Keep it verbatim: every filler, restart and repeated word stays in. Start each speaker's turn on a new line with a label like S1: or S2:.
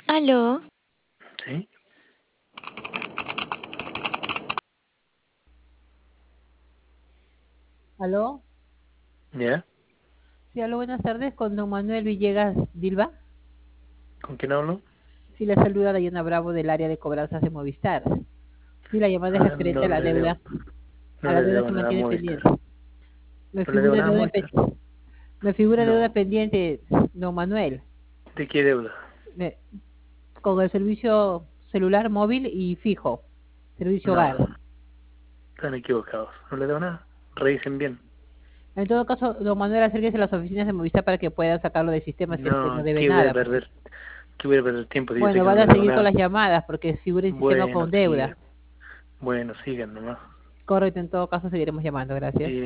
S1: Aló,
S2: ¿Sí?
S3: ¿Aló?
S2: ¿Ya?
S3: Sí, aló, buenas tardes, con don Manuel Villegas Dilba.
S2: ¿Con quién hablo?
S3: Sí, le saluda Dayana Bravo del área de cobranzas de Movistar. Sí, la llamada es
S2: Ah,
S3: referente
S2: no
S3: a la
S2: le debo,
S3: deuda,
S2: no
S3: a la
S2: le
S3: deuda
S2: debo
S3: que
S2: nada a
S3: mantiene
S2: Movistar.
S3: pendiente. Me
S2: No le debo
S3: figura
S2: nada a
S3: deuda,
S2: Movistar.
S3: pe- me figura deuda
S2: No.
S3: pendiente, don Manuel,
S2: ¿De qué deuda?
S3: me- con el servicio celular móvil y fijo, servicio hogar.
S2: No, están equivocados. No le debo nada. Revisen bien.
S3: En todo caso, don Manuel, acérquese a las oficinas de Movistar para que puedan sacarlo del sistema si es que no
S2: No,
S3: debe
S2: ¿qué voy a
S3: nada, pues.
S2: perder? ¿Qué voy a perder tiempo si yo sé
S3: Bueno,
S2: que no
S3: van
S2: le
S3: a
S2: debo
S3: seguir con las
S2: nada?
S3: llamadas porque figura el sistema
S2: Bueno,
S3: con deuda.
S2: sigan. Bueno, sigan nomás.
S3: Correcto, en todo caso seguiremos llamando, gracias.
S2: Sí.